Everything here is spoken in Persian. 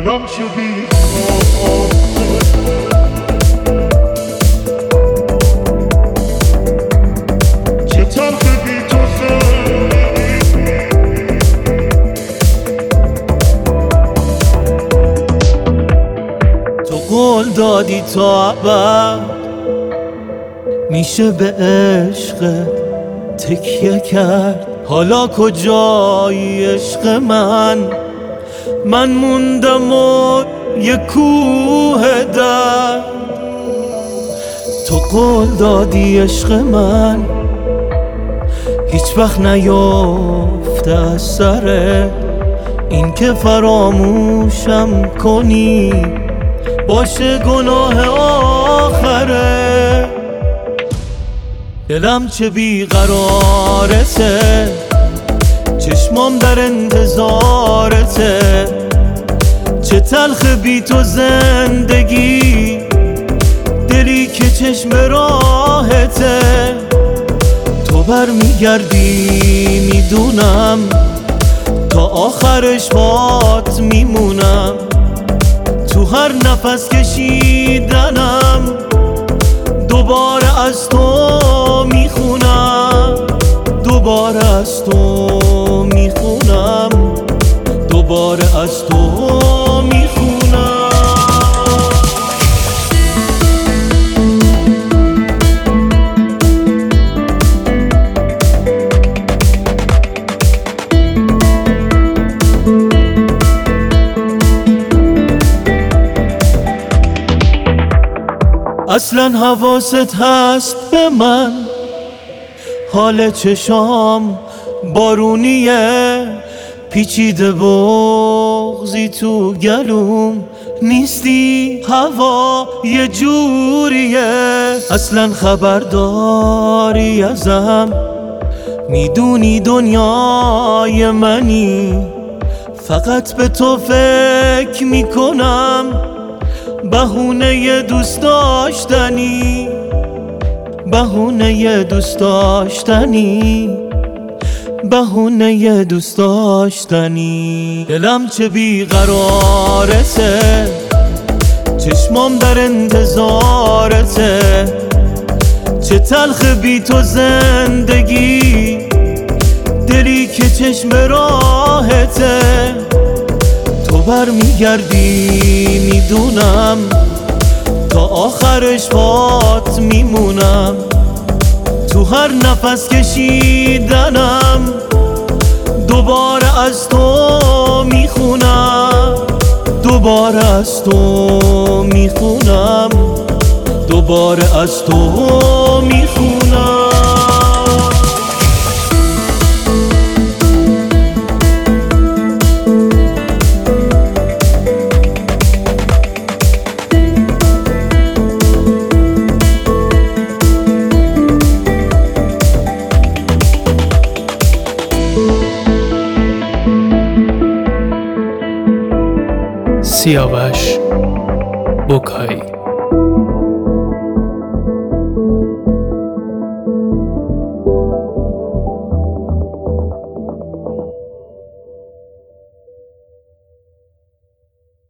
دلم شدی چه تلخ بی تو زندگی. تو قول دادی تا ابد میشه به عشق تکیه کرد. حالا کجایی عشق من موندم و یه کوه درد. تو قول دادی عشق من هیچ وقت نیفته از سرت، این که فراموشم کنی باشه گناه آخره. دلم چه بیقرارته، چشمام در انتظارته، چه تلخ بی تو زندگی، دلی که چشم راهته. تو بر میگردی میدونم، تا آخرش بات میمونم. تو هر نفس کشیدنم دوباره از تو میخونم، دوباره از تو میخونم، دوباره از تو میخونم. اصلا حواست هست به من، حال چشام بارونیه، پیچیده بغضی تو گلوم نیستی، هوا یه جوریه. اصلا خبرداری ازم، میدونی دنیای منی، فقط به تو فکر میکنم، بهونه دوست داشتنی، بهونه دوست داشتنی، بهونه دوست داشتنی. دلم چه بیقرارته، چشمام در انتظارته، چه تلخ بی تو زندگی، دلی که چشم راهته. تو بر میگردی میدونم، تا آخرش بات میمونم. تو هر نفس کشیدنم دوباره از تو میخونم، دوباره از تو میخونم، دوباره از تو میخونم. سیاوش بوکایی.